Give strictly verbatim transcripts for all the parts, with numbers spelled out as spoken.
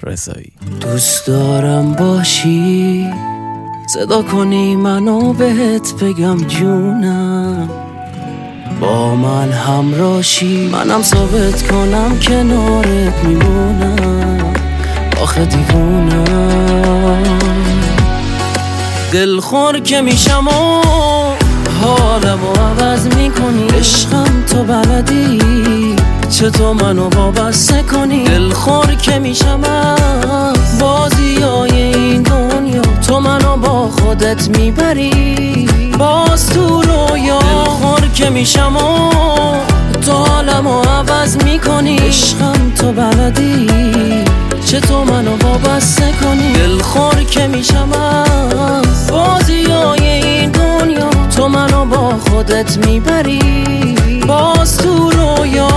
رضایی. دوست دارم باشی، صدا کنی منو بهت بگم جونم، با من همراشی منم ثابت کنم کنارت میمونم، آخه دیوونم. دلخور که میشم و حالمو عوض میکنی، عشقم تو بلدی چطور منو وابسته کنی. دلخور که میشم از بازیای این دنیا، تو منو با خودت میبری باز تو رویا. دلخور که میشم و تو حالمو عوض میکنی، عشقم تو بلدی چطور منو وابسته کنی. دلخور که میشم از بازیای این دنیا، تو منو با خودت میبری باز تو رویا.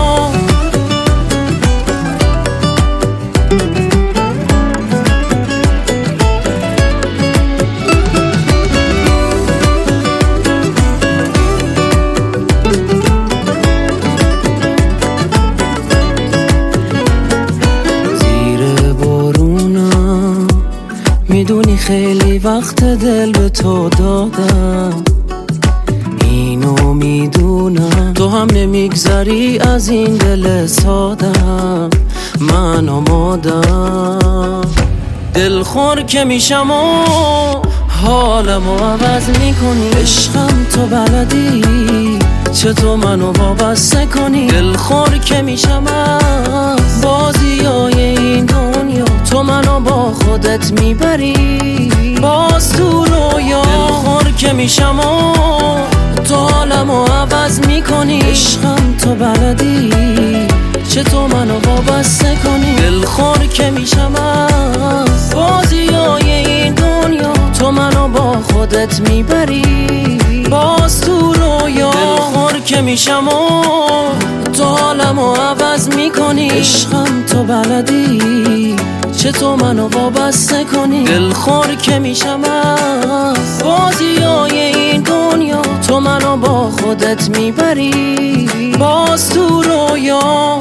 میدونی خیلی وقت دل به تو دادم، اینو میدونم تو هم نمیگذری از این دل سادم، من آمادم. دلخور که میشم و حالمو عوض میکنی، عشقم تو بلدی چطور منو وابسته کنی. دلخور که میشم از بازیای این دنیا، تو منو با خودت میبری باز تو رویا. دلخور که میشم و تو حالمو عوض میکنی، عشقم تو بلدی چطور منو وابسته کنی. دلخور که میشم از بازیای این دنیا، تو منو با خودت میبری باز تو رویا. دلخور که میشم و تو حالمو عوض میکنی، عشقم تو بلدی چطور منو وابسته کنی. دلخور که میشم از بازیای این دنیا، تو منو با خودت میبری باز تو رویا.